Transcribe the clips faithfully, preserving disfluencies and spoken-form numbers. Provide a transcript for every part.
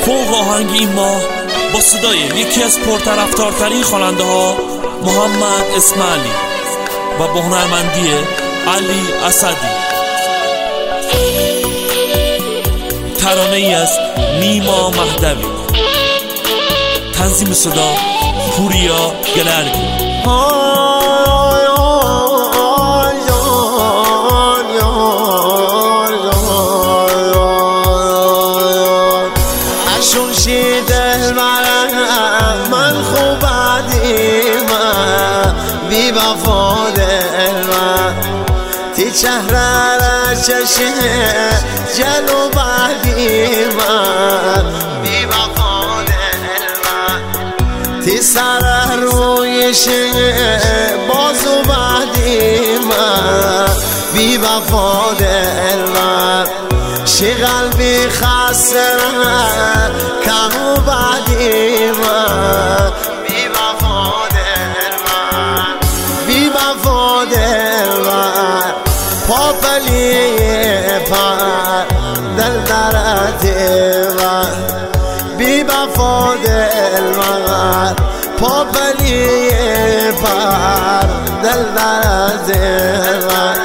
فوق آهنگ این ماه با صدای یکی از پرطرفدارترین خواننده ها محمد اسماعیلی و با هنرمندی علی اسدی، ترانه ای از نیما مهدوی، تنظیم صدا پوریا گلردی. من خوب عدیمم بی وفا دلم تی چهره را چشه جلو بعدیمم بی وفا دلم تی سر رویش بازو بعدیمم بی وفا دلم شی قلبی خسرم کمو بعدی من بی وفا دلم بی وفا دلم پاپلی پر دل درتی من بی وفا دلم پاپلی پر دل درتی من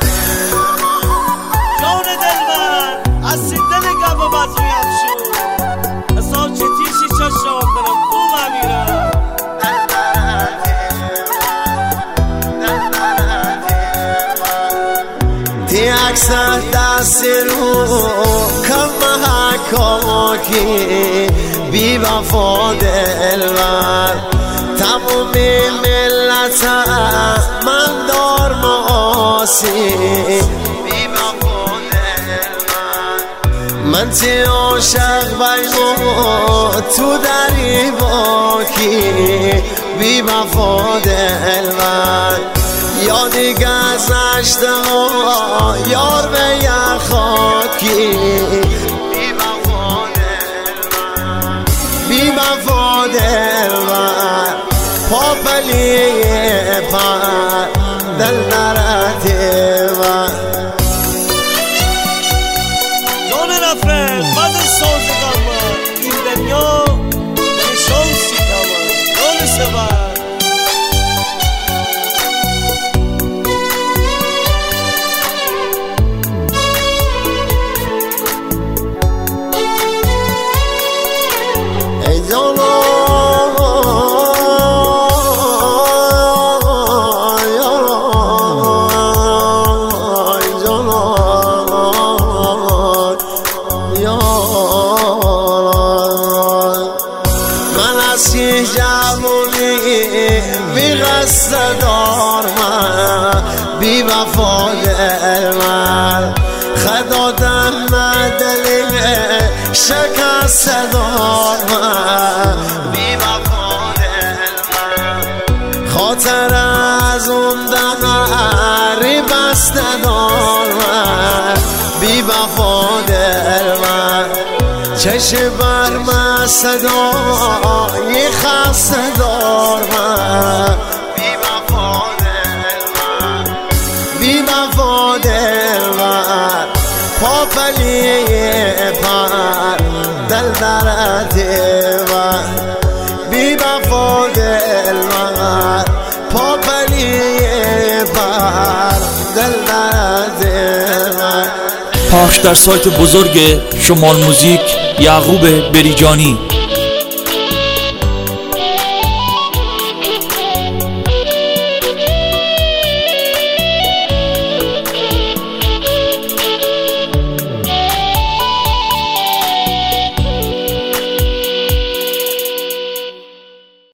تی اکثر دست رو کم حکاکی بی وفا دلم تموم ملت من دار معاسی بی وفا دلم من تی عاشق بیمو تو دری باکی بی وفا دلم یادی گذشته ها یار به یخاکی بی وفا دلم بی وفا دلم پاپلی پر دل نرتی من جان نفرت مزه سازگان من این دنیا نشانسی کمان جان سبر جوونی بی قصد دارم بی وفا دلم خدا دم دلی شکست دارم بی وفا دلم خاطر از اون دمری بسته دارم بی وفا دلم چشم بر من صدای خسته دارم بی وفا دلم بی وفا دلم پاپلی پر دل درتی من بی وفا دلم پاپلی پر دل درتی من. پخش در سایت بزرگ شمال موزیک یعقوب بریجانی.